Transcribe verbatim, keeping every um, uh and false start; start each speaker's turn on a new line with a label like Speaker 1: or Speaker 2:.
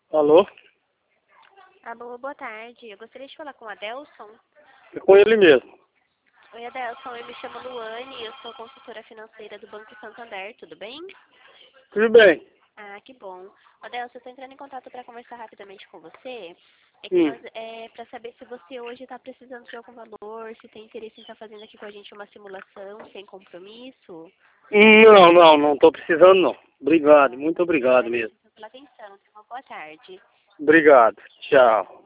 Speaker 1: Alô?
Speaker 2: Alô, boa tarde. Eu gostaria de falar com o Adelson.
Speaker 1: É com ele mesmo.
Speaker 2: Oi, Adelson. Eu me chamo Luane e eu sou consultora financeira do Banco Santander. Tudo bem?
Speaker 1: Tudo bem.
Speaker 2: Ah, que bom. Adelson, eu estou entrando em contato para conversar rapidamente com você. É que
Speaker 1: Hum.
Speaker 2: nós, é para saber se você hoje está precisando de algum valor, se tem interesse em estar fazendo aqui com a gente uma simulação sem compromisso.
Speaker 1: Não, não, não estou precisando não. Obrigado, muito obrigado mesmo.
Speaker 2: Agradeço pela atenção. Tenha uma boa tarde.
Speaker 1: Obrigado. Tchau.